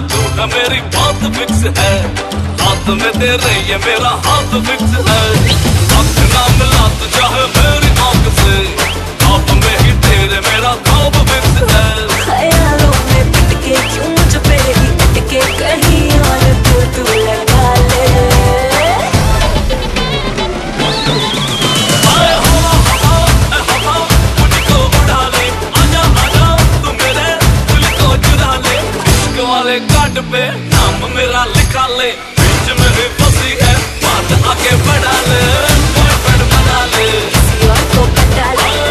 तू है मेरी बात फिक्स है, हाथ में तेरे ये मेरा हाथ फिक्स है। आँख ना मिला तो चाहे मेरी आँख से, ख्वाब में ही तेरे मेरा ख्वाब फिक्स है। ख्यालों में पिट के क्यों मुझ पे ही अटके, कहीं और तू लगा ले। कार्ड पे नाम मेरा लिखा ले, बीच में भी फंसी है बात आगे बढ़ा ले, बॉयफ्रेंड बना ले, किसी और को पटा ले।